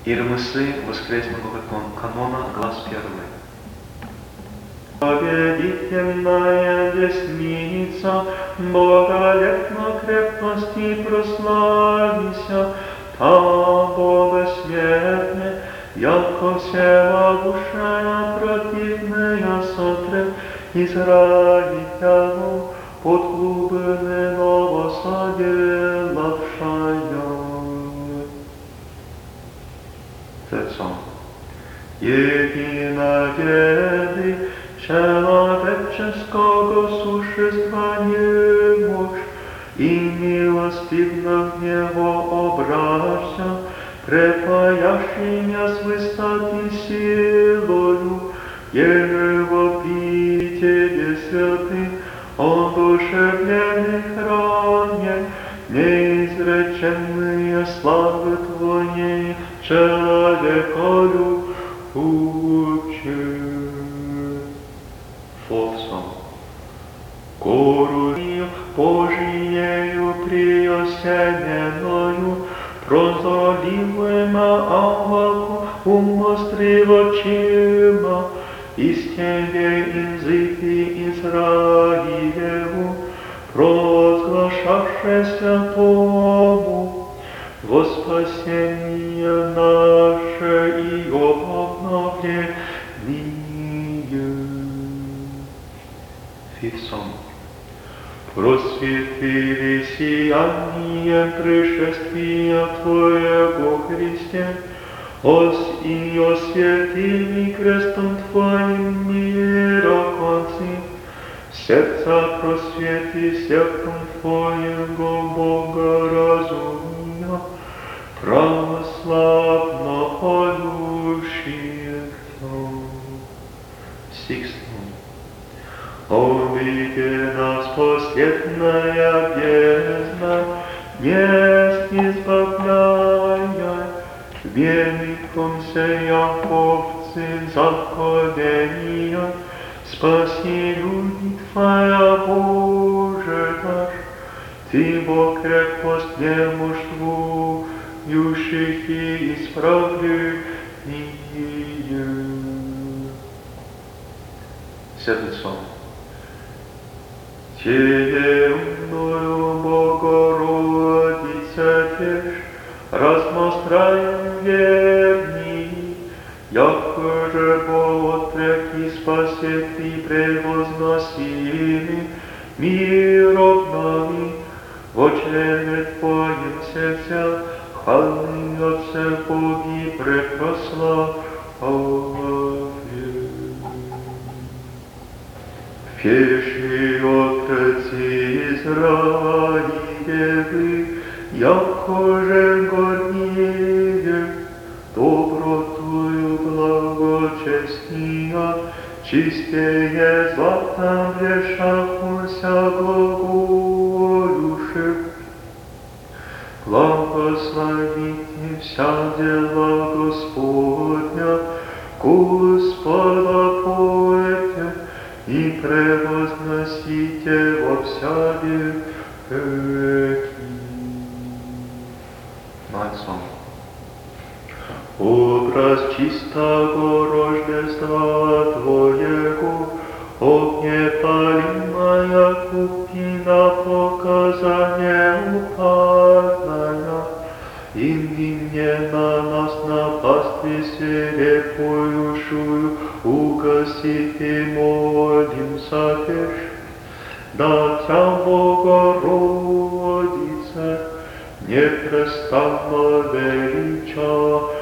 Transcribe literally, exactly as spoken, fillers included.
Ирмысы воскресного канона, глаз первый. Победительная десница, Боголепно крепости прославися, та богосветне, яко всевогушая противная сотре, Израильтяну под глубины новосоделавшая. Отцом. Единоведы человеческого существа не мощь, и милостивно в него обраща, препаящимя с высоты силою, еже вопите святы, одушевленный храме, неизреченные славы Твоей, человеколю учи. Отцом. Корую Божиею приосененою, прозоливаема аваку умостривочима, истине языки Израилеву, провозглашавшеся Тому, во спасение наше и обновление. Фифсом. Просветили сиянием пришествия Твоего, Христе, ос и осветили крестом Твоим мироконцы, сердца просвети сердцем Твоего богоразумия, православно поющих. Сикстом. Обиде нас последная бездна, не избавляя, великомся яковцы заходения, спаси люди Твоя, Боже наш, Ты Бог крепость немужествующих и исправления. Седмицом. Тебе мною, Богородица, тешь, размостраем верни, яко же Бог и спасет и превозносили, мир обнови, во члене Твоем сердца, хвалный Отце Боги препрославлен. Пеши отцы Израилевы, яко же горнее, добротою благочестия, чистее злата вешахуся глаголюши. Благословите вся дела Господня, Господа пойте, и превозносите во вся веки. Отцом. Образ чистого рождества Твоего, огнепалимая купина показания упадная, и ныне на нас напасти свирепующую угасить и молимся пешь. Да Тя, Богородице, непрестанно велича